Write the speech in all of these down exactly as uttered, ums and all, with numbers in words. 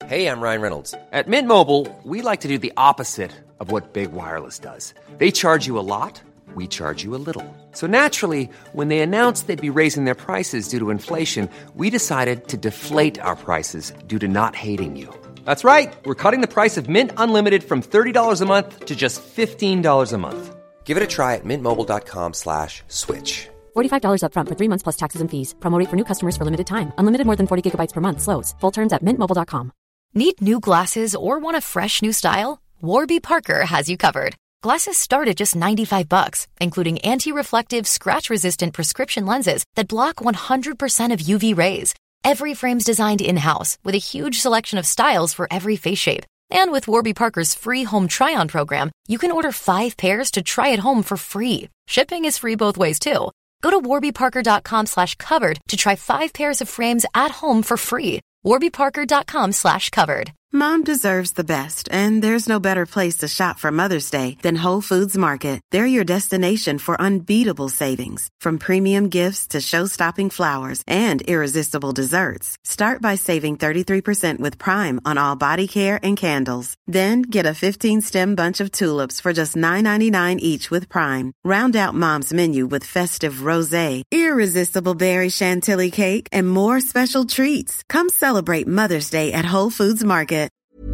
Hey, I'm Ryan Reynolds. At Mint Mobile, we like to do the opposite of what Big Wireless does. They charge you a lot, we charge you a little. So naturally, when they announced they'd be raising their prices due to inflation, we decided to deflate our prices due to not hating you. That's right. We're cutting the price of Mint Unlimited from thirty dollars a month to just fifteen dollars a month. Give it a try at mintmobile.com slash switch. forty-five dollars up front for three months plus taxes and fees. Promo rate for new customers for limited time. Unlimited more than forty gigabytes per month slows. Full terms at mint mobile dot com. Need new glasses or want a fresh new style? Warby Parker has you covered. Glasses start at just ninety-five bucks, including anti-reflective, scratch-resistant prescription lenses that block one hundred percent of U V rays. Every frame's designed in-house with a huge selection of styles for every face shape. And with Warby Parker's free home try-on program, you can order five pairs to try at home for free. Shipping is free both ways, too. Go to warbyparker.com slash covered to try five pairs of frames at home for free. warbyparker.com slash covered. Mom deserves the best, and there's no better place to shop for Mother's Day than Whole Foods Market. They're your destination for unbeatable savings, from premium gifts to show-stopping flowers and irresistible desserts. Start by saving thirty-three percent with Prime on all body care and candles. Then get a fifteen-stem bunch of tulips for just nine ninety-nine each with Prime. Round out Mom's menu with festive rosé, irresistible berry chantilly cake, and more special treats. Come celebrate Mother's Day at Whole Foods Market.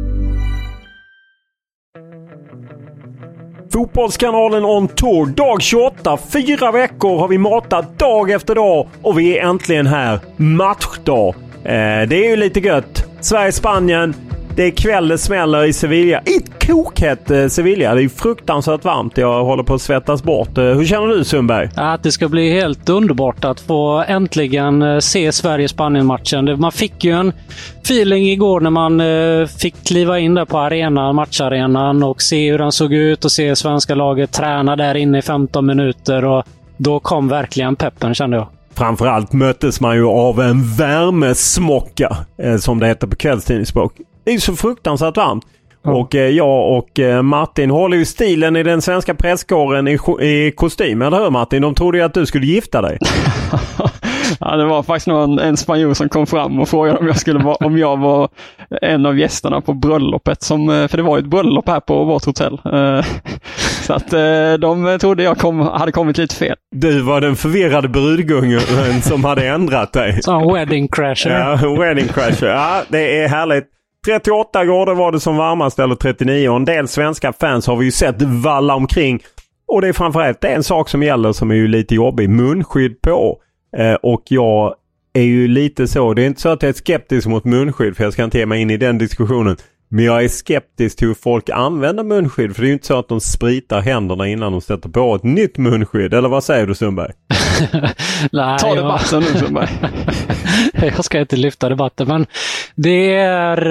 Fotbollskanalen on tour, dag tjugoåtta. Fyra veckor har vi matat dag efter dag och vi är äntligen här. Matchdag. Eh, det är ju lite gött. Sverige-Spanien. Det är kväll det smäller i Sevilla. Ett kokhett eh, Sevilla. Det är fruktansvärt varmt. Jag håller på att svettas bort. Eh, hur känner du, Sundberg? Att det ska bli helt underbart att få äntligen eh, se Sverige-Spanien-matchen. Man fick ju en feeling igår när man eh, fick kliva in där på arenan, matcharenan och se hur den såg ut och se svenska laget träna där inne i femton minuter. Och då kom verkligen peppen, kände jag. Framförallt möttes man ju av en värmesmocka, eh, som det heter på kvällstidningsspråk. Det är ju så fruktansvärt varmt. Mm. Och eh, jag och eh, Martin håller ju stilen i den svenska presskåren i, i kostym. Eller hur, Martin? De trodde ju att du skulle gifta dig. Ja, det var faktiskt någon, en spanjor som kom fram och frågade om jag skulle vara, om jag var en av gästerna på bröllopet. Som, för det var ju ett bröllop här på vårt hotell. Så att de trodde jag kom, hade kommit lite fel. Du var den förvirrade brudgungen som hade ändrat dig. Så wedding crasher. Ja, wedding crasher. Ja, det är härligt. trettioåtta grader var det som varmast, eller trettionio. Och en del svenska fans har vi ju sett valla omkring. Och det är framförallt det är en sak som gäller som är ju lite jobbig. Munskydd på. Eh, och jag är ju lite så. Det är inte så att jag är skeptisk mot munskydd, för jag ska inte ge mig in i den diskussionen. Men jag är skeptisk till hur folk använder munskydd. För det är ju inte så att de spritar händerna innan de sätter på ett nytt munskydd. Eller vad säger du, Sundberg? Nej, Ta debatten nu, Sundberg. Jag ska inte lyfta debatten, men det är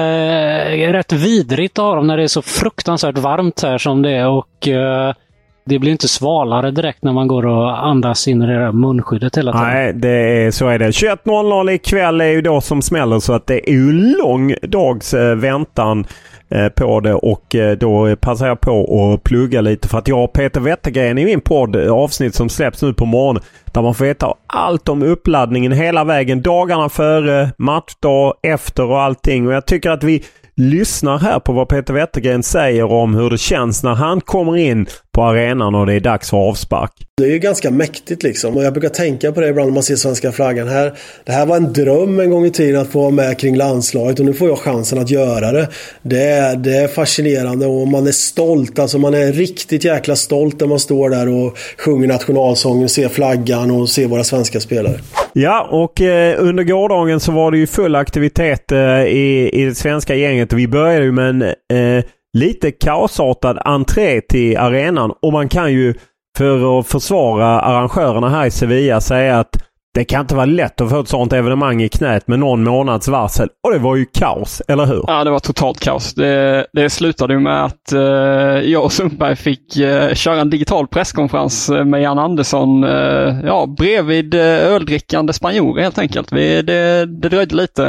eh, rätt vidrigt att ha dem när det är så fruktansvärt varmt här som det är. Och eh, det blir inte svalare direkt när man går och andas in i det där munskyddet hela tiden. Nej, det är, så är det. tjugoett noll noll ikväll är ju då som smäller, så att det är ju lång dags eh, väntan eh, på det. Och eh, då passar jag på att plugga lite, för att jag och Peter Wettergren i min podd, avsnitt som släpps nu på morgonen, där man får veta allt om uppladdningen hela vägen, dagarna före, matchdag, efter och allting. Och jag tycker att vi lyssnar här på vad Peter Wettergren säger om hur det känns när han kommer in på arenan och det är dags för avspark. Det är ju ganska mäktigt liksom, och jag brukar tänka på det ibland när man ser svenska flaggan här. Det här var en dröm en gång i tiden att få vara med kring landslaget, och nu får jag chansen att göra det. Det är, det är fascinerande, och man är stolt, alltså man är riktigt jäkla stolt när man står där och sjunger nationalsången, ser flaggan och ser våra svenska spelare. Ja, och eh, under gårdagen så var det ju full aktivitet eh, i, i det svenska gänget. Vi började ju med en eh, lite kaosartad entré till arenan, och man kan ju för att försvara arrangörerna här i Sevilla säga att det kan inte vara lätt att få ett sånt evenemang i knät med någon månads varsel. Och det var ju kaos, eller hur? Ja, det var totalt kaos. Det, det slutade ju med att eh, jag och Sundberg fick eh, köra en digital presskonferens med Jan Andersson eh, ja, bredvid eh, öldrickande spanjorer helt enkelt. Vi, det, det dröjde lite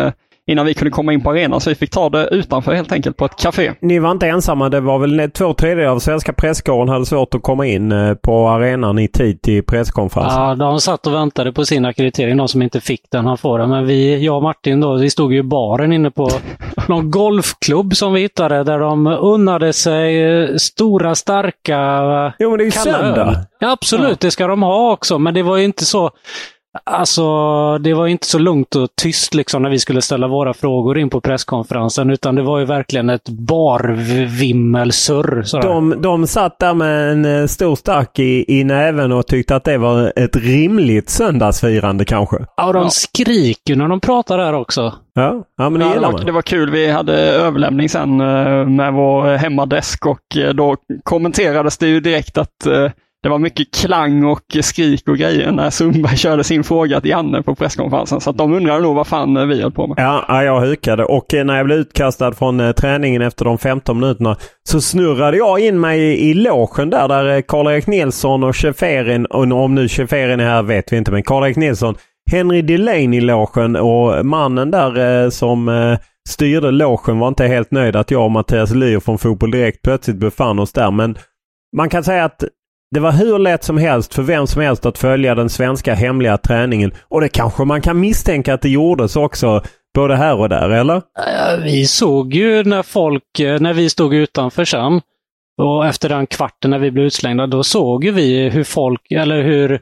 innan vi kunde komma in på arenan. Så vi fick ta det utanför helt enkelt på ett café. Ni var inte ensamma. Det var väl två tredjedelar av svenska presskåren hade svårt att komma in på arenan i tid till presskonferensen. Ja, de satt och väntade på sin akkreditering. De som inte fick den, han får den. Men vi, jag och Martin då, vi stod ju i baren inne på någon golfklubb som vi hittade där de unnade sig stora, starka Jo, men det är ju söndag. Ja, absolut. Ja. Det ska de ha också. Men det var ju inte så... Alltså, det var inte så lugnt och tyst liksom när vi skulle ställa våra frågor in på presskonferensen, utan det var ju verkligen ett barvimmelsurr. De, de satt där med en stor stack i, i näven och tyckte att det var ett rimligt söndagsfirande kanske. Ja, och de ja. skriker när de pratar där också. Ja, ja men det, ja, gillar det, var, man. det var kul. Vi hade överlämning sen med vår hemmadesk och då kommenterades det ju direkt att det var mycket klang och skrik och grejer när Sundberg körde sin fråga till Janne på presskonferensen. Så att de undrade nog vad fan vi höll på med. Ja, jag hukade. Och när jag blev utkastad från eh, träningen efter de femton minuterna så snurrade jag in mig i, i logen där, där Karl-Erik Nilsson och Schäferin, och om nu Schäferin är här vet vi inte, men Karl-Erik Nilsson, Henry Delaney i logen, och mannen där eh, som eh, styrde logen var inte helt nöjd att jag och Mattias Lyr från Fotboll Direkt plötsligt befann oss där. Men man kan säga att det var hur lätt som helst för vem som helst att följa den svenska hemliga träningen. Och det kanske man kan misstänka att det gjordes också både här och där, eller? Vi såg ju när folk, när vi stod utanför sen och efter den kvarten när vi blev utslängda, då såg ju vi hur folk, eller hur,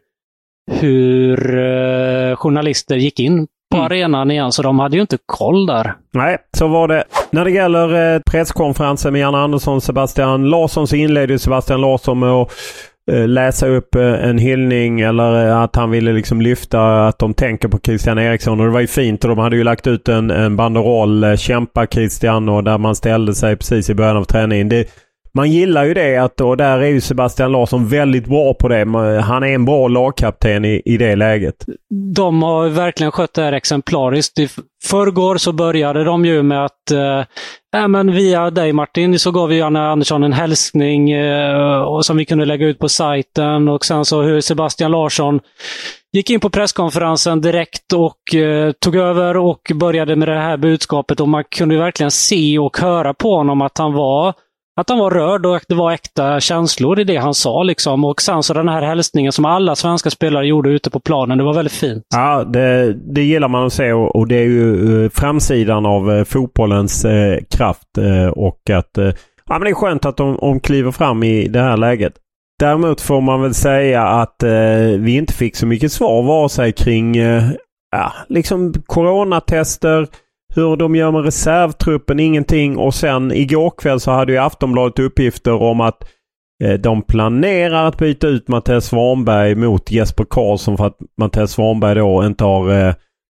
hur eh, journalister gick in på mm. arenan igen, så de hade ju inte koll där. Nej, så var det. När det gäller eh, presskonferensen med Janne Andersson och Sebastian Larsson så inledde Sebastian Larsson med att läsa upp en hyllning, eller att han ville liksom lyfta att de tänker på Christian Eriksson, och det var ju fint, och de hade ju lagt ut en, en banderoll, kämpa Christian, och där man ställde sig precis i början av träningen. Det, man gillar ju det, att, och där är ju Sebastian Larsson väldigt bra på det. Han är en bra lagkapten i, i det läget. De har verkligen skött det här exemplariskt. I förrgår så började de ju med att äh, men via dig Martin så gav vi Janne Andersson en hälsning äh, och som vi kunde lägga ut på sajten, och sen så hur Sebastian Larsson gick in på presskonferensen direkt och eh, tog över och började med det här budskapet, och man kunde verkligen se och höra på honom att han var Att han var rörd och det var äkta känslor i det han sa liksom. Och sen så den här hälsningen som alla svenska spelare gjorde ute på planen, det var väldigt fint. Ja, det, det gillar man att se, och, och det är ju eh, framsidan av eh, fotbollens eh, kraft eh, och att eh, ja, men det är skönt att de, de kliver fram i det här läget. Däremot får man väl säga att eh, vi inte fick så mycket svar vare sig kring eh, ja, liksom coronatester, hur de gör med reservtruppen, ingenting. Och sen igår kväll så hade ju Aftonbladet uppgifter om att eh, de planerar att byta ut Mattias Svanberg mot Jesper Karlsson för att Mattias Svanberg då inte har eh,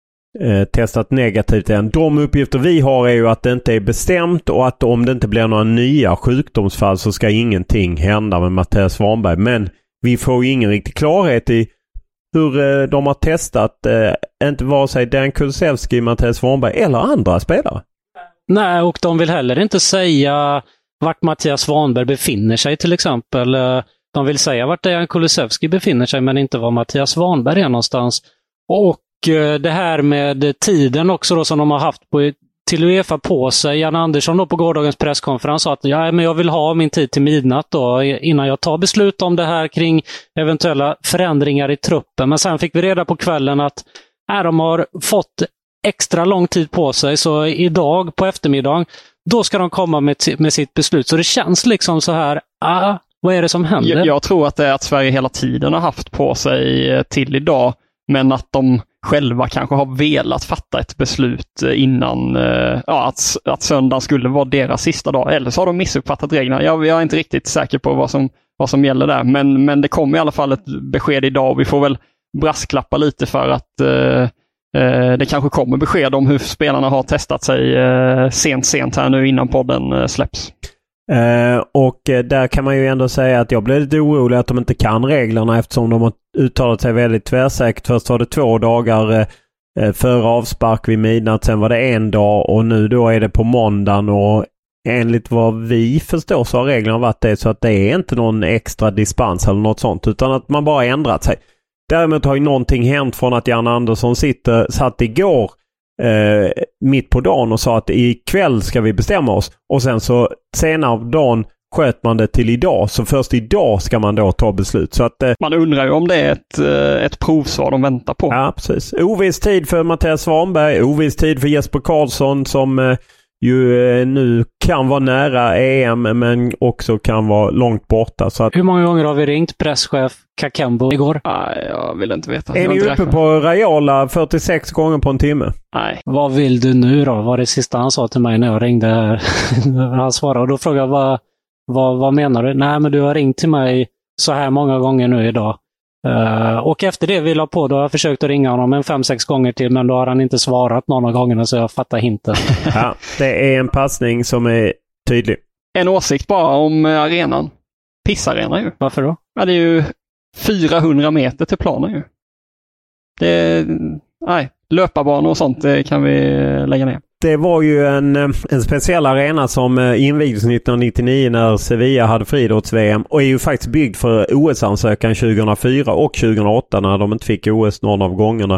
eh, testat negativt än. De uppgifter vi har är ju att det inte är bestämt, och att om det inte blir några nya sjukdomsfall så ska ingenting hända med Mattias Svanberg. Men vi får ju ingen riktig klarhet i hur de har testat eh, inte vare sig Dan Kulusevski, Mattias Svanberg eller andra spelare. Nej, och de vill heller inte säga vart Mattias Svanberg befinner sig till exempel. De vill säga vart Dan Kulusevski befinner sig, men inte var Mattias Svanberg är någonstans. Och eh, det här med tiden också då, som de har haft på, till UEFA på sig. Jan Andersson då på gårdagens presskonferens sa att ja, men jag vill ha min tid till midnatt då, innan jag tar beslut om det här kring eventuella förändringar i truppen. Men sen fick vi reda på kvällen att äh, de har fått extra lång tid på sig, så idag på eftermiddag då ska de komma med, med sitt beslut. Så det känns liksom så här, ah, vad är det som händer? Jag, jag tror att det är att Sverige hela tiden har haft på sig till idag, men att de själva kanske har velat fatta ett beslut innan ja, att, att söndagen skulle vara deras sista dag. Eller så har de missuppfattat reglerna. Jag, jag är inte riktigt säker på vad som, vad som gäller där. Men, men det kommer i alla fall ett besked idag, och vi får väl brasklappa lite för att eh, det kanske kommer besked om hur spelarna har testat sig eh, sent sent här nu innan podden eh, släpps. Uh, och uh, där kan man ju ändå säga att jag blev lite orolig att de inte kan reglerna, eftersom de har uttalat sig väldigt tvärsäkert. Först var det två dagar uh, före avspark vid midnatt, sen var det en dag, och nu då är det på måndagen, och enligt vad vi förstår så har reglerna varit det, så att det är inte någon extra dispens eller något sånt, utan att man bara ändrat sig. Däremot har ju någonting hänt från att Jan Andersson sitter, satt igår eh, mitt på dagen och sa att ikväll ska vi bestämma oss. Och sen så senare på dagen sköt man det till idag. Så först idag ska man då ta beslut. Så att, eh, man undrar ju om det är ett, ett provsvar de väntar på. Ja, precis. Oviss tid för Mattias Svanberg. Oviss tid för Jesper Karlsson som eh, ju eh, nu kan vara nära E M men också kan vara långt borta. Så att... Hur många gånger har vi ringt presschef Kakembo igår? Nej, jag vill inte veta. Är ni uppe räkna. på reala fyrtiosex gånger på en timme? Nej. Vad vill du nu då? Var det sista han sa till mig när jag ringde här? Han svarade och då frågade jag vad, vad, vad menar du? Nej, men du har ringt till mig så här många gånger nu idag. Uh, och efter det vi la på, då har jag försökt att ringa honom en fem, sex gånger till, men då har han inte svarat någon av gångerna så jag fattar hinten. Ja, det är en passning som är tydlig. En åsikt bara om arenan. Pissarena ju. Varför då? Ja, det är ju fyrahundra meter till planen ju. Det är, nej, löparbanor och sånt det kan vi lägga ner. Det var ju en, en speciell arena som invigdes nittonhundranittionio när Sevilla hade friidrotts-V M och är ju faktiskt byggd för O S-ansökan tjugohundrafyra och tjugohundraåtta när de inte fick O S någon av gångerna.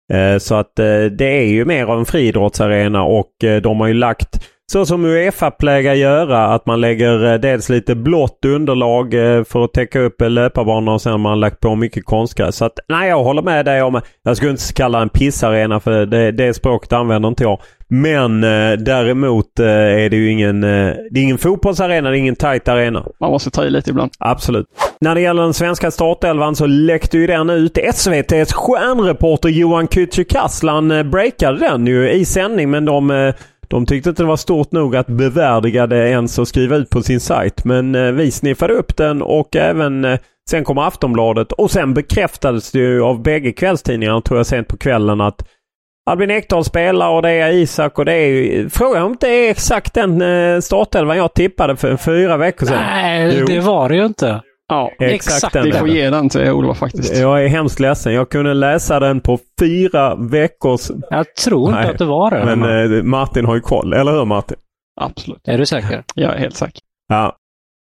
Så att det är ju mer av en friidrottsarena och de har ju lagt så som UEFA plägar göra att man lägger dels lite blått underlag för att täcka upp löparbanan och sen har man lagt på mycket konstgräs. Så att nej, jag håller med dig om, jag skulle inte kalla en pissarena för det, det språket använder inte jag. Men eh, däremot eh, är det ju ingen, eh, det är ingen fotbollsarena, det är ingen tajt arena. Man måste ta i lite ibland. Absolut. När det gäller den svenska startelvan så läckte ju den ut. S V T:s stjärnreporter Johan Kücükaslan eh, breakade den ju i sändning men de... Eh, De tyckte inte det var stort nog att bevärdiga det ens och skriva ut på sin sajt. Men eh, vi sniffade upp den och även eh, sen kom Aftonbladet. Och sen bekräftades det ju av bägge kvällstidningarna tror jag sent på kvällen att Albin Ekdal spelar och det är Isak och det är ju... Frågan om det är exakt den eh, startelvan jag tippade för fyra veckor sedan. Nej, jo. Det var det ju inte. Ja, exakt, exakt den. Vi får ge den till Olof faktiskt. Jag är hemskt ledsen. Jag kunde läsa den på fyra veckors... Jag tror inte Nej, att det var det. Men eh, Martin har ju koll. Eller hur Martin? Absolut. Är du säker? Jag är helt säker. Ja.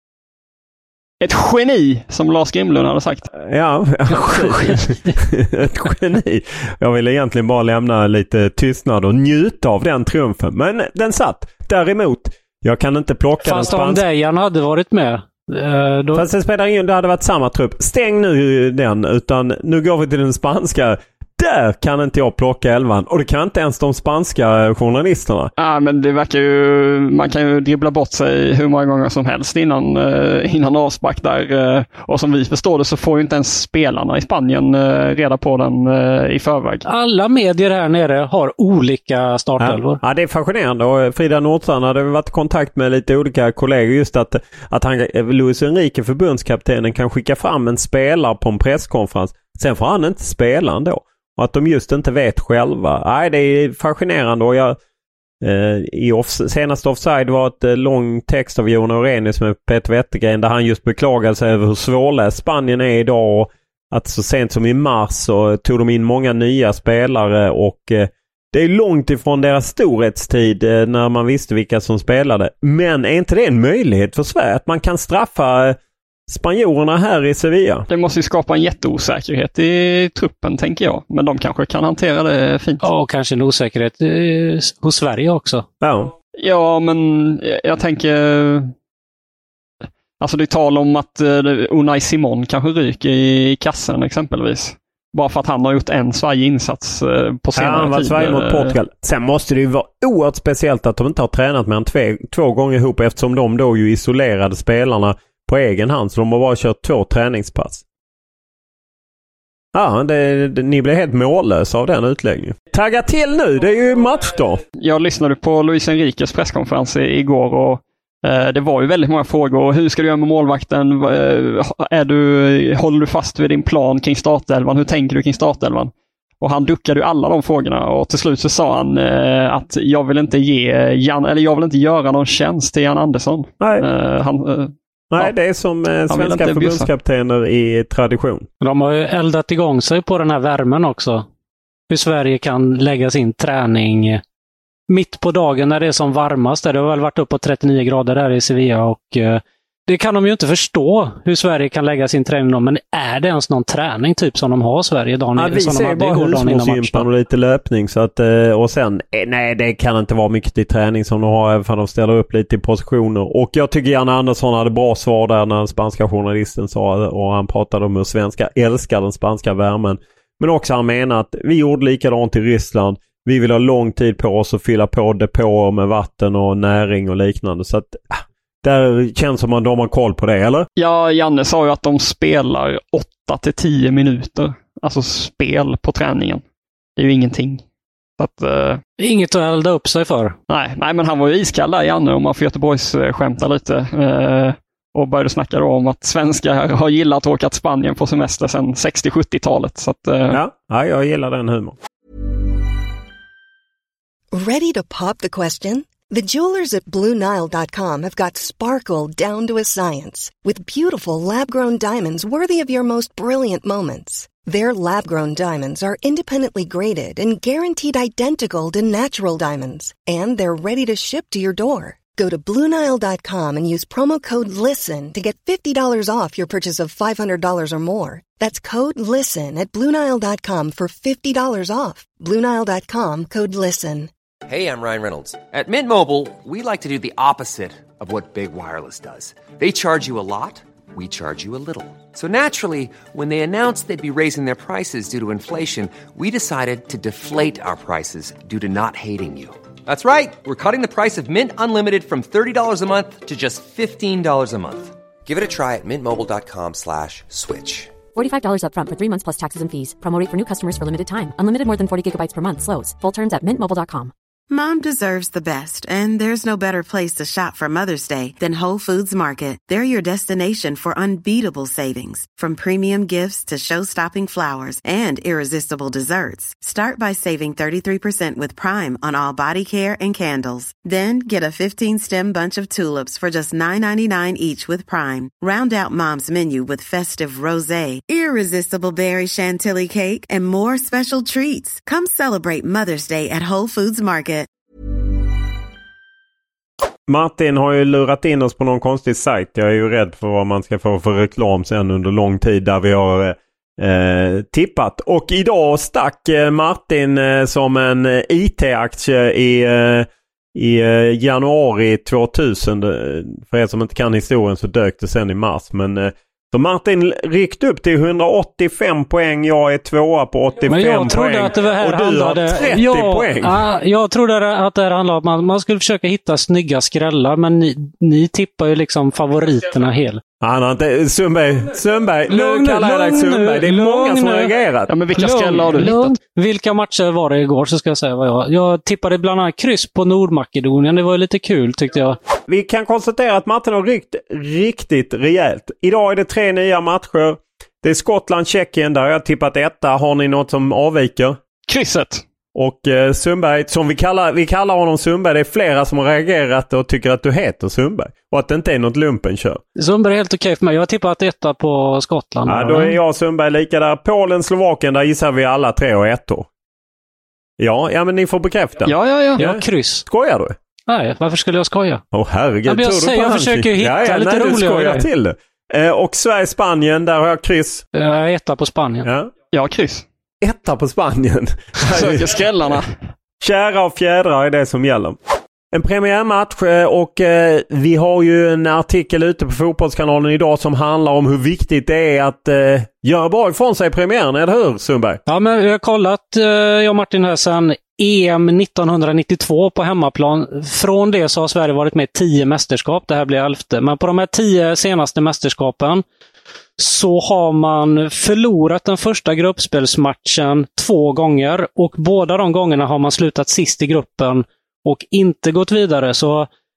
Ett geni, som Lars Grimlund hade sagt. Ja, ett geni. Jag ville egentligen bara lämna lite tystnad och njuta av den triumfen. Men den satt. Däremot, jag kan inte plocka Fast den spanska... Fast om Dejan hade varit med... Uh, då... Fast det spelar ingen, det hade varit samma trupp. Stäng nu den, utan nu går vi till den spanska. Där kan inte jag plocka elvan. Och det kan inte ens de spanska journalisterna. Ja, men det verkar ju... Man kan ju dribbla bort sig hur många gånger som helst innan, uh, innan avspark där. Uh, och som vi förstår det så får ju inte ens spelarna i Spanien uh, reda på den uh, i förväg. Alla medier här nere har olika startelvor. Ja, ja, det är fascinerande. Och Frida Nordstrand hade varit i kontakt med lite olika kollegor just att, att han, Luis Enrique, förbundskaptenen, kan skicka fram en spelare på en presskonferens. Sen får han inte spela ändå. Och att de just inte vet själva. Nej, det är fascinerande. Och jag, eh, i off, senaste offside var ett eh, lång text av Jon Orenius med Peter Wettergren där han just beklagade sig över hur svårläst Spanien är idag. Och att så sent som i mars så tog de in många nya spelare och eh, det är långt ifrån deras storhetstid eh, när man visste vilka som spelade. Men är inte det en möjlighet för Sverige att man kan straffa eh, spanjorerna här i Sevilla? Det måste ju skapa en jätteosäkerhet i truppen, tänker jag. Men de kanske kan hantera det fint. Ja, och kanske en osäkerhet eh, hos Sverige också. Ja. Ja, men jag tänker... Alltså det är tal om att uh, Unai Simon kanske ryker i kassen exempelvis. Bara för att han har gjort en svajig insats uh, på senare tid. Ja, han var svajig mot Portugal. Sen måste det ju vara oerhört speciellt att de inte har tränat mer än två, två gånger ihop eftersom de då ju isolerade spelarna på egen hand. Så de har bara kört två träningspass. Ja, det, det, ni blir helt mållösa av den utläggningen. Tagga till nu, det är ju match då. Jag lyssnade på Luis Enriques presskonferens igår och eh, det var ju väldigt många frågor. Hur ska du göra med målvakten? Eh, är du, håller du fast vid din plan kring startelvan? Hur tänker du kring startelvan? Och han duckade ju alla de frågorna och till slut så sa han eh, att jag vill inte ge Jan, eller jag vill inte göra någon tjänst till Jan Andersson. Nej. Eh, han... Eh, Nej, ja. det är som eh, svenska förbundskaptener i tradition. De har ju eldat igång sig på den här värmen också. Hur Sverige kan lägga sin träning mitt på dagen när det är som varmast. Det har väl varit upp på trettionio grader där i Sevilla och eh, det kan de ju inte förstå hur Sverige kan lägga sin träning om. Men är det ens någon träning typ som de har i Sverige dagen, ja, vi som ser de hade bara igår dagen innan matchen? och lite löpning. Så att, och sen, nej det kan inte vara mycket i träning som de har, även för de ställer upp lite i positioner. Och jag tycker Janne Andersson hade bra svar där när den spanska journalisten sa, och han pratade om hur svenska älskar den spanska värmen. Men också han menar att vi gjorde likadant i Ryssland. Vi vill ha lång tid på oss att fylla på depåer med vatten och näring och liknande. Så att där känns som att de har koll på det, eller? Ja, Janne sa ju att de spelar åtta till tio minuter. Alltså spel på träningen. Det är ju ingenting. Så att, uh... Inget att elda upp sig för. Nej, nej, men han var ju iskall där, Janne, om man får Göteborgs uh, skämta lite. Uh, och började snacka då om att svenskar har gillat att åka till Spanien på semester sedan sextio-sjuttiotalet. Så att, uh... ja, ja, jag gillar den humor. Ready to pop the question? The jewelers at Blue Nile dot com have got sparkle down to a science with beautiful lab-grown diamonds worthy of your most brilliant moments. Their lab-grown diamonds are independently graded and guaranteed identical to natural diamonds, and they're ready to ship to your door. Go to Blue Nile dot com and use promo code LISTEN to get fifty dollars off your purchase of five hundred dollars or more. That's code LISTEN at Blue Nile dot com for fifty dollars off. Blue Nile dot com, code LISTEN. Hey, I'm Ryan Reynolds. At Mint Mobile, we like to do the opposite of what Big Wireless does. They charge you a lot, we charge you a little. So naturally, when they announced they'd be raising their prices due to inflation, we decided to deflate our prices due to not hating you. That's right. We're cutting the price of Mint Unlimited from thirty dollars a month to just fifteen dollars a month. Give it a try at mintmobile.com slash switch. forty-five dollars up front for three months plus taxes and fees. Promo rate for new customers for limited time. Unlimited more than forty gigabytes per month. Slows full terms at mint mobile dot com. Mom deserves the best, and there's no better place to shop for Mother's Day than Whole Foods Market. They're your destination for unbeatable savings, from premium gifts to show-stopping flowers and irresistible desserts. Start by saving thirty-three percent with Prime on all body care and candles. Then get a fifteen-stem bunch of tulips for just nine ninety-nine each with Prime. Round out Mom's menu with festive rosé, irresistible berry chantilly cake, and more special treats. Come celebrate Mother's Day at Whole Foods Market. Martin har ju lurat in oss på någon konstig sajt. Jag är ju rädd för vad man ska få för reklam sen under lång tid där vi har eh, tippat. Och idag stack eh, Martin eh, som en eh, I T-aktie i, eh, i eh, januari tvåtusen. För er som inte kan historien så dök det sen i mars. Men eh, så Martin ryckte upp till hundraåttiofem poäng. Jag är tvåa på åttiofem Men jag trodde poäng. Att det var här och du handlade, har trettio ja, poäng. Ja, jag trodde att det här handlade om att man, man skulle försöka hitta snygga skrällar. Men ni, ni tippar ju liksom favoriterna helt. Han har inte... Sundberg, Sundberg, Lugn, nu kallar jag dig lugn, Sundberg. Det är lugn, många som har lugn. reagerat. Ja, men vilka Lugn, skrällar har du lugn. hittat? Vilka matcher var det igår så ska jag säga vad jag... Jag tippade bland annat kryss på Nordmakedonien. Det var lite kul tyckte jag. Vi kan konstatera att Martin har ryckt riktigt rejält. Idag är det tre nya matcher. Det är Skottland, Tjeckien. Där har jag tippat etta. Har ni något som avviker? Krysset. Och eh, Sundberg, som vi kallar, vi kallar honom Sundberg. Det är flera som har reagerat och tycker att du heter Sundberg. Och att det inte är något lumpenkör. Sundberg är helt okej för mig. Jag har tippat etta på Skottland. Ja, då är jag Sundberg lika där. Polen, Slovakien, där gissar vi alla tre och ettor. Ja, ja, men ni får bekräfta. Ja, ja, ja. Ja, kryss. Skojar du? Nej, varför skulle jag skoja? Åh oh, herregud. Ja, men jag tror säger, du på jag hans- försöker ju hitta ja, ja, lite nej, roligare du skojar grejer. till det. Eh, och Sverige-Spanien, där har jag kryss. Jag är etta på Spanien. Ja. Ja, kryss. Etta på Spanien. Söker skrällarna. Kära och fjädrar är det som gäller. En premiärmatch eh, och eh, vi har ju en artikel ute på Fotbollskanalen idag som handlar om hur viktigt det är att eh, göra bra ifrån sig i premiären, eller hur Sundberg? Ja, men jag har kollat, eh, jag och Martin här sedan E M nittonhundranittiotvå på hemmaplan. Från det så har Sverige varit med i tio mästerskap. Det här blir elfte. Men på de här tio senaste mästerskapen så har man förlorat den första gruppspelsmatchen två gånger. Och båda de gångerna har man slutat sist i gruppen och inte gått vidare. Så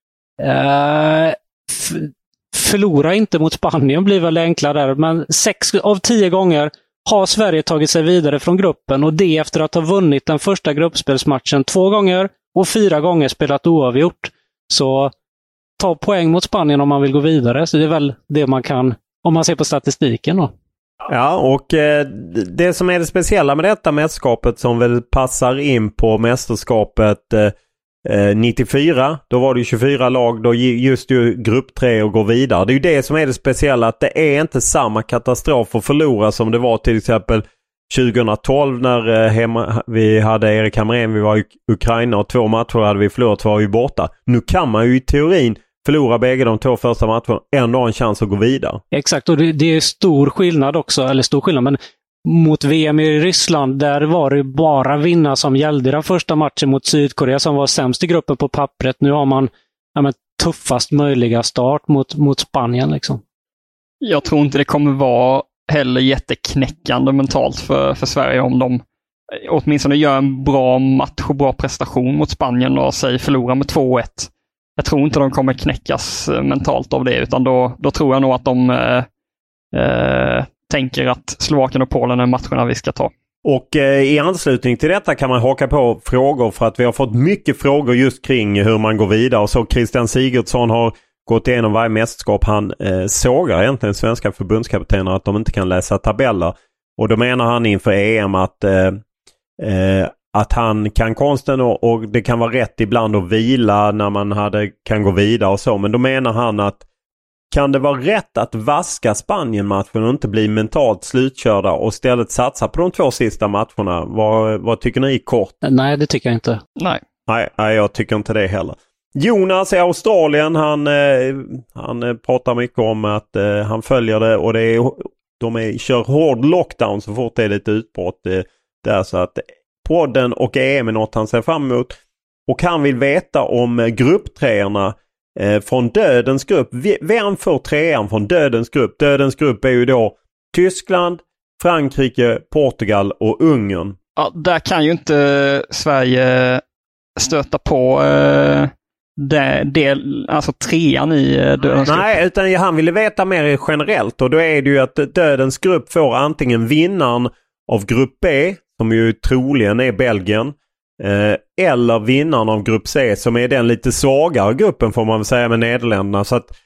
eh, f- förlora inte mot Spanien blir väl enklare där. Men sex av tio gånger har Sverige tagit sig vidare från gruppen, och det efter att ha vunnit den första gruppspelsmatchen två gånger och fyra gånger spelat oavgjort. Så ta poäng mot Spanien om man vill gå vidare. Så det är väl det man kan, om man ser på statistiken då. Ja, och eh, det som är det speciella med detta mästerskapet som väl passar in på mästerskapet eh, Eh, nittiofyra, då var det tjugofyra lag, då just ju grupp tre och går vidare. Det är ju det som är det speciella, att det är inte samma katastrof att förlora som det var till exempel tjugohundratolv när eh, hemma, vi hade Erik Hamrén, vi var i Ukraina och två matcher hade vi förlorat, var vi borta. Nu kan man ju i teorin förlora bägge de två första matcherna, ändå ha en chans att gå vidare. Exakt, och det, det är stor skillnad också, eller stor skillnad, men mot V M i Ryssland, där var det bara vinna som gällde den första matchen mot Sydkorea som var sämst i gruppen på pappret. Nu har man ja, men, tuffast möjliga start mot, mot Spanien. Liksom. Jag tror inte det kommer vara heller jätteknäckande mentalt för, för Sverige om de åtminstone gör en bra match och bra prestation mot Spanien och säger förlora med två ett. Jag tror inte de kommer knäckas mentalt av det, utan då, då tror jag nog att de eh, eh, tänker att Slovakien och Polen är matcherna vi ska ta. Och eh, i anslutning till detta kan man haka på frågor, för att vi har fått mycket frågor just kring hur man går vidare. Och så Christian Sigurdsson har gått igenom varje mästerskap. Han eh, sågar egentligen svenska förbundskaptener att de inte kan läsa tabeller. Och då menar han inför E M att, eh, eh, att han kan konsten och, och det kan vara rätt ibland att vila när man hade, kan gå vidare och så. Men då menar han att kan det vara rätt att vaska Spanien-matchen och inte bli mentalt slutkörda och istället satsa på de två sista matcherna? Vad, vad tycker ni kort? Nej, det tycker jag inte. Nej. Nej, nej, jag tycker inte det heller. Jonas i Australien, han, eh, han pratar mycket om att eh, han följer det och det är, de är, kör hård lockdown så fort det är lite utbrott eh, där, så att podden och E M är något han ser fram emot. Och han vill veta om grupptreorna eh, från dödens grupp. Vem får trean från dödens grupp? Dödens grupp är ju då Tyskland, Frankrike, Portugal och Ungern. Ja, där kan ju inte Sverige stöta på eh, det, det, alltså trean i eh, dödens grupp. Nej, utan han ville veta mer generellt, och då är det ju att dödens grupp får antingen vinnaren av grupp B, som ju troligen är Belgien, eh, eller vinnaren av grupp C, som är den lite svagare gruppen får man väl säga med Nederländerna. Så att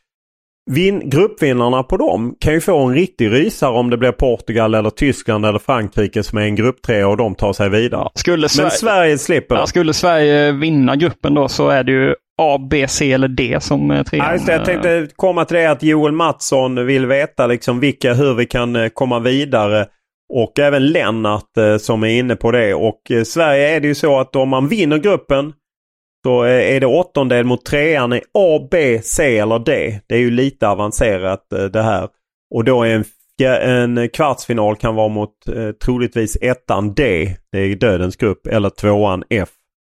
vin- gruppvinnarna på dem kan ju få en riktig rysare om det blir Portugal eller Tyskland eller Frankrike som är en grupp tre och de tar sig vidare. Skulle Sverige, Men Sverige slipper. Ja, skulle Sverige vinna gruppen då så är det ju A, B, C eller D som är trean. Ja, just det, jag tänkte komma till det att Joel Mattsson vill veta liksom vilka, hur vi kan komma vidare. Och även Lennart eh, som är inne på det. Och eh, Sverige är det ju så att om man vinner gruppen så eh, är det åttondel mot trean i A, B, C eller D. Det är ju lite avancerat eh, det här. Och då är en, en kvartsfinal kan vara mot eh, troligtvis ettan D. Det är dödens grupp. Eller tvåan F.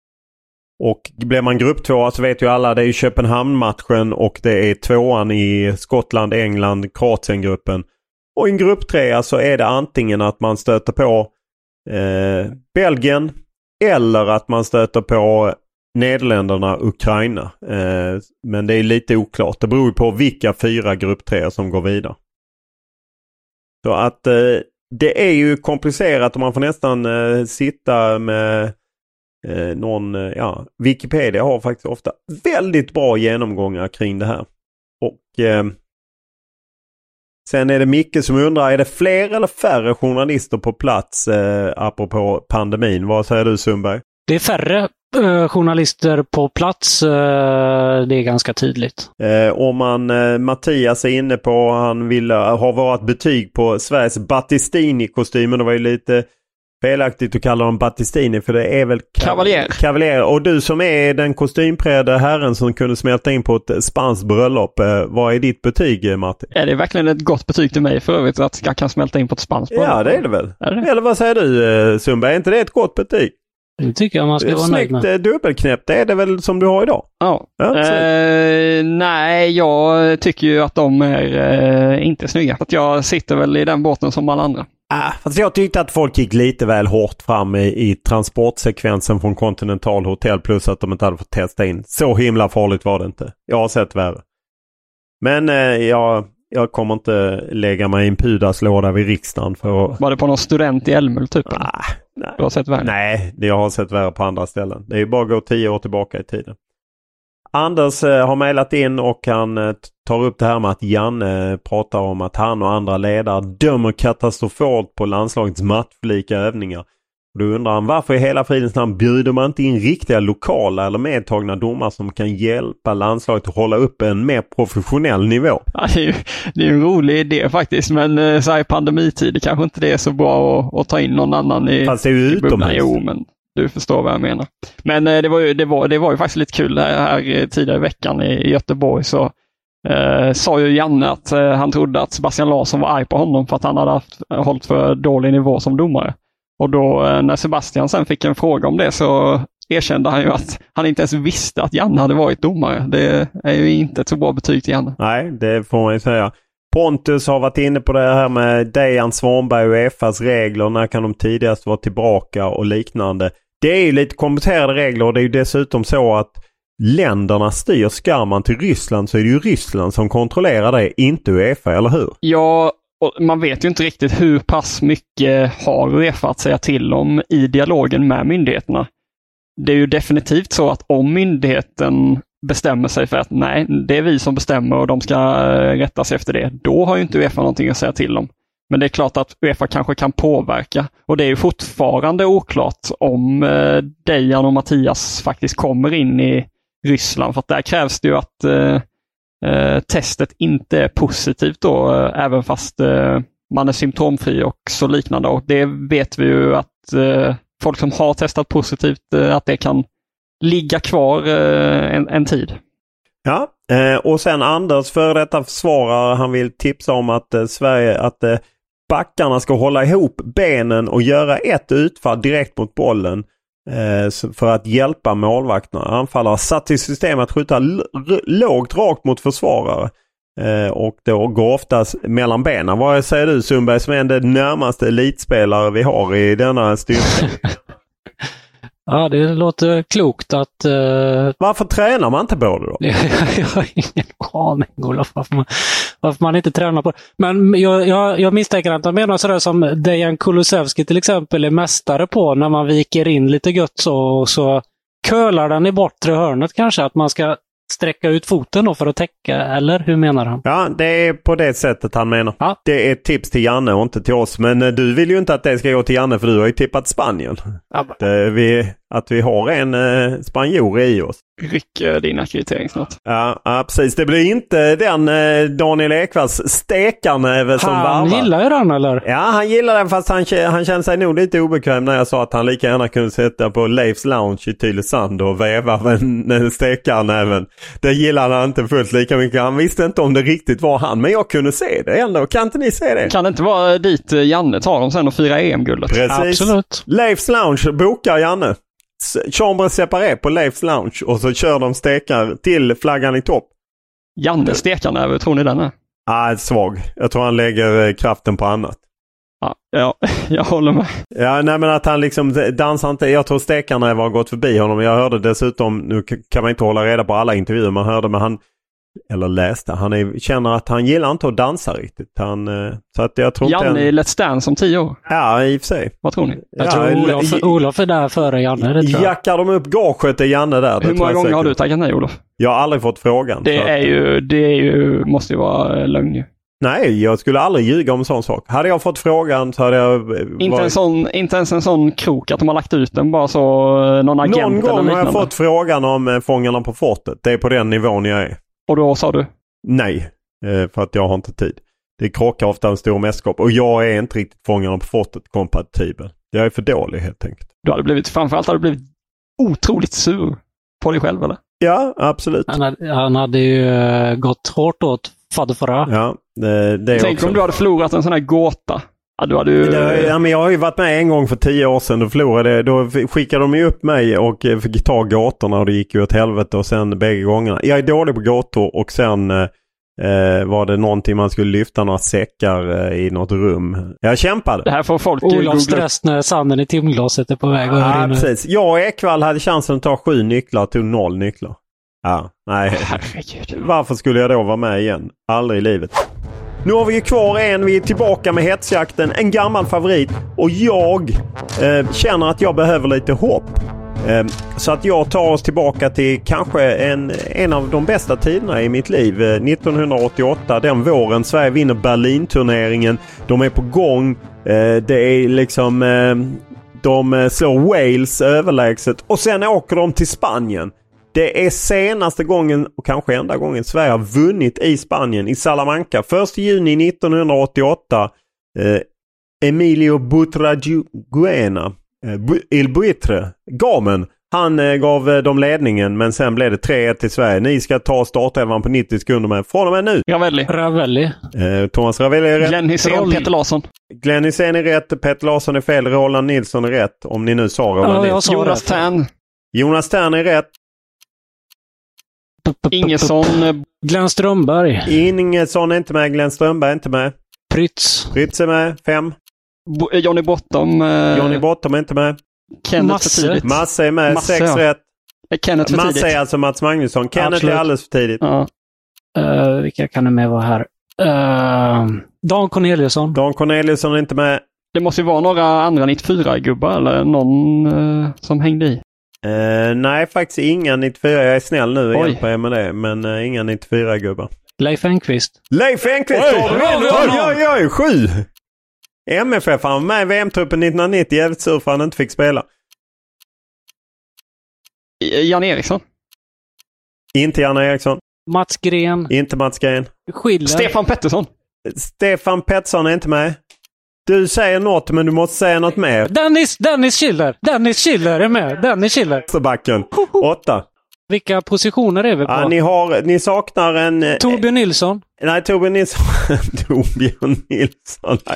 Och blir man grupp två så vet ju alla, det är ju Köpenhamn-matchen och det är tvåan i Skottland, England, Kroatien-gruppen. Och i en grupp tre så är det antingen att man stöter på eh, Belgien eller att man stöter på Nederländerna, Ukraina. Eh, men det är lite oklart. Det beror på vilka fyra grupp tre som går vidare. Så att eh, det är ju komplicerat och man får nästan eh, sitta med eh, någon, eh, ja, Wikipedia har faktiskt ofta väldigt bra genomgångar kring det här. Och eh, sen är det Micke som undrar, är det fler eller färre journalister på plats eh, apropå pandemin? Vad säger du, Sundberg? Det är färre eh, journalister på plats. Eh, det är ganska tydligt. Eh, om man, eh, Mattias är inne på, han vill ha varit betyg på Sveriges Battistini-kostymen. Det var ju lite felaktigt att kalla dem Battistini, för det är väl Cavalier. Cavalier. Och du som är den kostymprädde herren som kunde smälta in på ett spanskt bröllop, eh, vad är ditt betyg, Martin? Är det verkligen ett gott betyg till mig för övrigt att jag kan smälta in på ett spanskt bröllop? Ja, det är det väl. Är det? Eller vad säger du, Sundberg? Är inte det ett gott betyg? Det tycker jag man ska vara nöjd med. Snyggt dubbelknäppt, det är det väl som du har idag? Ja. Ja, eh, nej, jag tycker ju att de är eh, inte snygga. Att jag sitter väl i den båten som alla andra. Ah, fast jag tyckte att folk gick lite väl hårt fram i, i transportsekvensen från Continental Hotel, plus att de inte hade fått testa in. Så himla farligt var det inte. Jag har sett värre. Men eh, jag, jag kommer inte lägga mig i en pudaslåda vid riksdagen för att... Var det på någon student i Älmhult typ? Ah, nej. Du har sett värre? Nej, jag har sett värre på andra ställen. Det är ju bara att gå tio år tillbaka i tiden. Anders eh, har mejlat in och han eh, tar upp det här med att Janne eh, pratar om att han och andra ledare dömer katastrofalt på landslagets matchlika övningar. Och då undrar han, varför i hela fridens namn bjuder man inte in riktiga lokala eller medtagna domare som kan hjälpa landslaget att hålla upp en mer professionell nivå? Ja, det är ju det är en rolig idé faktiskt, men så här i pandemitid kanske inte det är så bra att, att ta in någon annan i, Fast det är ju i bubblan. utomhus. Jo, men du förstår vad jag menar. Men det var ju, det var, det var ju faktiskt lite kul här, här tidigare i veckan i, i Göteborg så eh, sa ju Janne att eh, han trodde att Sebastian Larsson var arg på honom för att han hade haft, hållit för dålig nivå som domare. Och då eh, när Sebastian sen fick en fråga om det så erkände han ju att han inte ens visste att Janne hade varit domare. Det är ju inte ett så bra betyg till Janne. Nej, det får man ju säga. Pontus har varit inne på det här med Dejan Svanberg och UEFAs regler. När kan de tidigast vara tillbaka och liknande. Det är ju lite komplicerade regler och det är ju dessutom så att länderna styr. Ska man till Ryssland så är det ju Ryssland som kontrollerar det, inte UEFA, eller hur? Ja, och man vet ju inte riktigt hur pass mycket har UEFA att säga till om i dialogen med myndigheterna. Det är ju definitivt så att om myndigheten bestämmer sig för att nej, det är vi som bestämmer och de ska rätta sig efter det, då har ju inte UEFA någonting att säga till om. Men det är klart att UEFA kanske kan påverka och det är ju fortfarande oklart om eh, Dejan och Mattias faktiskt kommer in i Ryssland, för att där krävs det ju att eh, eh, testet inte är positivt då, eh, även fast eh, man är symptomfri och så liknande, och det vet vi ju att eh, folk som har testat positivt, eh, att det kan ligga kvar eh, en, en tid. Ja, eh, och sen Anders, för detta försvarare, han vill tipsa om att eh, Sverige, att eh, backarna ska hålla ihop benen och göra ett utfall direkt mot bollen eh, för att hjälpa målvakterna. Anfallare har satt i system att skjuta l- r- lågt rakt mot försvarare eh, och då går oftast mellan benen. Vad säger du, Sundberg, som är den närmaste elitspelare vi har i denna styrka? Ja, det låter klokt att... Uh... Varför tränar man inte på det då? Jag har ingen aning, Olof, varför man, varför man inte tränar på det. Men jag, jag, jag misstänker att han menar sådär som Dejan Kulusevski till exempel är mästare på, när man viker in lite gött så, så curlar den i bortre hörnet kanske, att man ska sträcka ut foten då för att täcka, eller hur menar han? Ja, det är på det sättet han menar. Ja. Det är ett tips till Janne och inte till oss. Men du vill ju inte att det ska gå till Janne, för du har ju tippat Spanien. Ja. Det, vi, att vi har en eh, spanjor i oss. Ryck din akkreditering snart. Ja, ja, precis. Det blir inte den eh, Daniel Ekvalls stekarnäve som varvar. Han gillar ju den, eller? Ja, han gillar den, fast han, han känner sig nog lite obekväm när jag sa att han lika gärna kunde sätta på Leifs Lounge i Tylösand och väva den stekarnäven. Det gillar han inte fullt lika mycket. Han visste inte om det riktigt var han, men jag kunde se det ändå. Kan inte ni se det? Kan det inte vara dit Janne tar dem sen och firar E M-guldet? Precis. Absolut. Leifs Lounge bokar Janne. Chambre separé på Leifs Lounge och så kör de stekar till flaggan i topp. Janne stekarnäve, tror ni den är? Ah, svag. Jag tror han lägger kraften på annat. Ja, ja, jag håller med. Ja, nej, men att han liksom dansar inte. Jag tror stekarna var gått förbi honom. Jag hörde dessutom, nu kan man inte hålla reda på alla intervjuer man hörde, men han, eller läste, han är, känner att han gillar inte att dansa riktigt. Han, så att jag tror Janne inte i Let's Dance om tio år. Ja, i och för sig. Vad tror ni? Jag ja, tror Olof, Olof är där före Janne. Det tror jag. Jackar de upp gaget är Janne där. Hur många gånger har du tackat nej, Olof? Jag har aldrig fått frågan. Det är ju, det är ju, måste ju vara lögn ju. Nej, jag skulle aldrig ljuga om en sån sak. Hade jag fått frågan så hade jag... Inte, varit... en sån, inte ens en sån krok att de har lagt ut den, bara så någon agent Någon eller gång liknande. har jag fått frågan om Fångarna på fortet. Det är på den nivån jag är. Och då sa du? Nej, för att jag har inte tid. Det krockar ofta en stor mästerskap. Och jag är inte riktigt Fångarna på fortet kompatibel. Jag är för dålig helt enkelt. Du hade blivit, framförallt hade du blivit otroligt sur på dig själv, eller? Ja, absolut. Han hade, han hade ju uh, gått hårt åt fadderförra. Ja, det, det är Tänk också... om du hade förlorat en sån här gåta. Ja, du hade ju... det, ja, men jag har ju varit med en gång för tio år sedan. Då förlorade, då skickade de ju upp mig och fick ta gatorna och det gick ju åt helvete. Och sen bägge gångerna. Jag är dålig på gator och sen eh, var det någonting man skulle lyfta några säckar eh, i något rum. Jag kämpade. Det här får folk Olof stress när sanden i timglaset är på väg över. Ja, precis. Jag och Ekvall hade chansen att ta sju nycklar, tog noll nycklar. Ja, nej. Herregud. Varför skulle jag då vara med igen? Aldrig i livet. Nu har vi ju kvar en, vi är tillbaka med hetsjakten, en gammal favorit. Och jag eh, känner att jag behöver lite hopp. Eh, så att jag tar oss tillbaka till kanske en, en av de bästa tiderna i mitt liv. Eh, nittonhundraåttioåtta, den våren. Sverige vinner Berlin-turneringen. De är på gång. Eh, det är liksom... Eh, De slår Wales överlägset och sen åker de till Spanien. Det är senaste gången och kanske enda gången Sverige har vunnit i Spanien, i Salamanca. första juni nittonhundraåttioåtta. Eh, Emilio Butraguena, eh, Il Buitre, gamen. Han eh, gav eh, dem ledningen, men sen blev det tre ett till Sverige. Ni ska ta startelvan på nittio sekunder med från och med nu. Ravelli. Ravelli. Eh, Thomas Ravelli är rätt. Glenn Hysén, Peter Larsson. Glenn Hysén är rätt, Peter Larsson är fel, Roland Nilsson är rätt. Om ni nu sa Roland Ja, Nilsson. jag sa Jonas det. Tern. Jonas Tern är rätt. Ingesson. eh, Glenn Strömberg. Ingesson är inte med, Glenn Strömberg är inte med. Prytz. Fritz är med, fem. Bo- eh, Johnny Bottom. eh, Johnny Bottom är inte med. Kenneth Masse. för tidigt. Massa är med, Masse, sex ja. rätt. Eh, Kenneth för Massa är tidigt. alltså Mats Magnusson. Kenneth Absolut. är alldeles för tidigt. Ja. Uh, vilka kan det med vara här? Uh, Dan Corneliusson. Dan Corneliusson är inte med. Det måste ju vara några andra nittiofyra-gubbar eller någon eh, som hängde i. Uh, nej, faktiskt inga nittiofyra. Jag är snäll nu och Oj. hjälper er med det. Men uh, inga nittiofyra-gubbar. Leif Engqvist. Leif Engqvist! Oj, Oj, oj, oj, oj, oj, oj, sju! M F F, han var med i V M-truppen nittonhundranittio. Jävligt sur för han inte fick spela. Eh, Jan Eriksson. Inte Janne Eriksson. Mats Gren. Inte Mats Gren. Schiller. Stefan Pettersson. Stefan Pettersson är inte med. Du säger något, men du måste säga något mer. Dennis, Dennis Schiller. Dennis Schiller är med. Dennis Schiller. Vänsterbacken. Åtta. Vilka positioner är vi på? Ja, ni, har, ni saknar en... eh, Torbjörn Nilsson. Nej, Torbjörn Nilsson. Torbjörn Nilsson. Nej.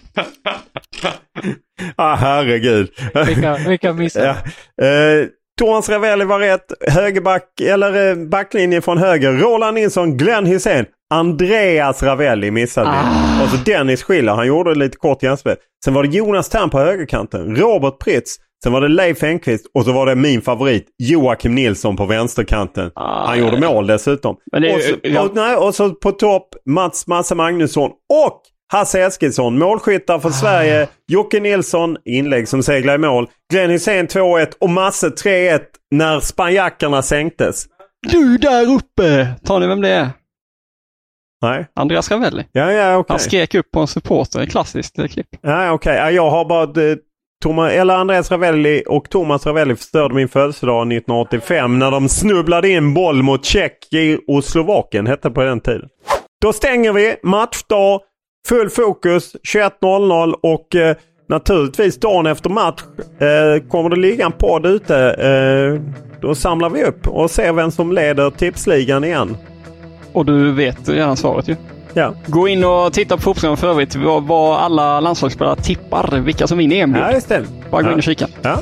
ah, herregud. Vilka, vilka missar? ja. eh, Thomas Ravelli var rätt. Högerback, eller eh, backlinje från höger. Roland Nilsson, Glenn Hysén. Andreas Ravelli missade vi. Ah. Och så Dennis Schiller. Han gjorde lite kort jämspel. Sen var det Jonas Tern på högerkanten. Robert Pritz. Sen var det Leif Engqvist. Och så var det min favorit Joakim Nilsson på vänsterkanten. Ah, Han gjorde mål dessutom. Men det är- och, så, ja. och, nej, och så på topp Mats Massa Magnusson och Hasse Eskilsson. Målskyttar för Sverige. Jocke Nilsson, inlägg som seglar i mål. Glenn Hysén två ett och Masse tre ett när spanjackerna sänktes. Du där uppe! Tar ni vem det är? Nej. Andreas Ravelli. Ja, ja, okej. Han skrek upp på en supporter. Klassiskt eh, klipp. Ja, okej. Ja, jag har bara... Eh, Thomas, eller Andreas Ravelli och Thomas Ravelli förstörde min födelsedag nittonhundraåttiofem när de snubblade in boll mot Tjeckien och Slovakien, hette på den tiden. Då stänger vi. Matchdag. Full fokus. tjugoett noll noll och eh, naturligtvis dagen efter match eh, kommer det ligga en podd ute. Eh, då samlar vi upp och ser vem som leder tipsligan igen. Och du vet redan svaret ju. Ja, Gå in och titta på fotbollen för övrigt vad, vad alla landslagsspelare tippar. Vilka som vinner E M-guld. ja just det. Bara gå in Ja. och kika. Ja.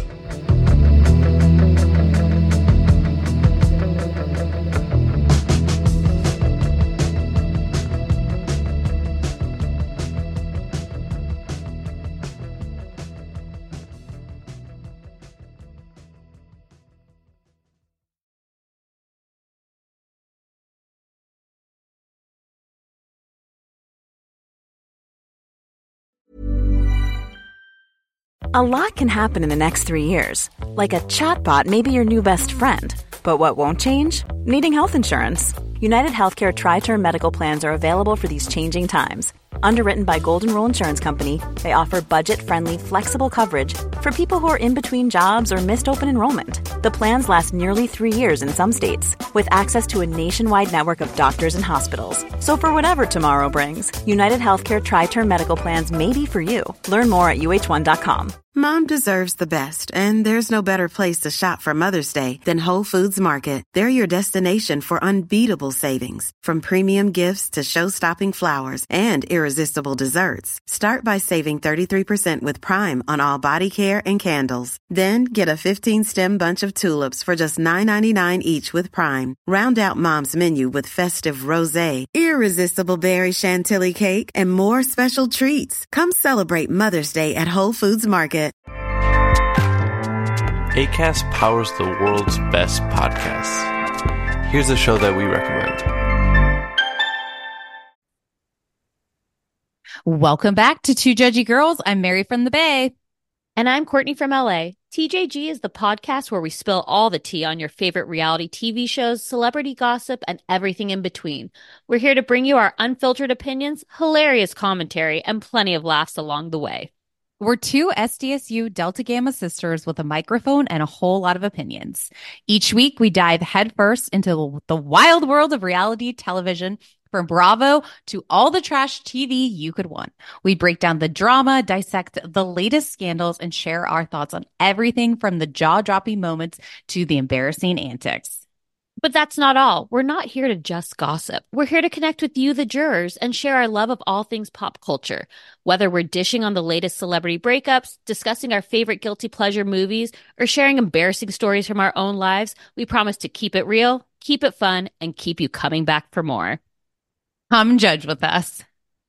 A lot can happen in the next three years. Like a chatbot may be your new best friend. But what won't change? Needing health insurance. United Healthcare Tri-Term Medical Plans are available for these changing times. Underwritten by Golden Rule Insurance Company, they offer budget-friendly, flexible coverage for people who are in between jobs or missed open enrollment. The plans last nearly three years in some states, with access to a nationwide network of doctors and hospitals. So for whatever tomorrow brings, United Healthcare Tri-Term Medical Plans may be for you. Learn more at U H one dot com. Mom deserves the best, and there's no better place to shop for Mother's Day than Whole Foods Market. They're your destination for unbeatable savings, from premium gifts to show-stopping flowers and irresistible desserts. Start by saving thirty-three percent with Prime on all body care and candles. Then get a fifteen-stem bunch of tulips for just nine ninety-nine each with Prime. Round out Mom's menu with festive rosé, irresistible berry chantilly cake, and more special treats. Come celebrate Mother's Day at Whole Foods Market. Acast powers the world's best podcasts. Here's a show that we recommend. Welcome back to Two Judgy Girls. I'm Mary from the Bay. And I'm Courtney from L A. T J G is the podcast where we spill all the tea on your favorite reality T V shows, celebrity gossip, and everything in between. We're here to bring you our unfiltered opinions, hilarious commentary, and plenty of laughs along the way. We're two S D S U Delta Gamma sisters with a microphone and a whole lot of opinions. Each week, we dive headfirst into the wild world of reality television, from Bravo to all the trash T V you could want. We break down the drama, dissect the latest scandals, and share our thoughts on everything from the jaw-dropping moments to the embarrassing antics. But that's not all. We're not here to just gossip. We're here to connect with you, the jurors, and share our love of all things pop culture. Whether we're dishing on the latest celebrity breakups, discussing our favorite guilty pleasure movies, or sharing embarrassing stories from our own lives, we promise to keep it real, keep it fun, and keep you coming back for more. Come judge with us.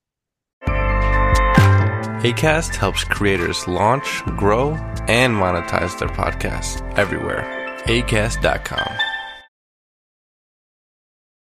Acast helps creators launch, grow, and monetize their podcasts everywhere. acast dot com.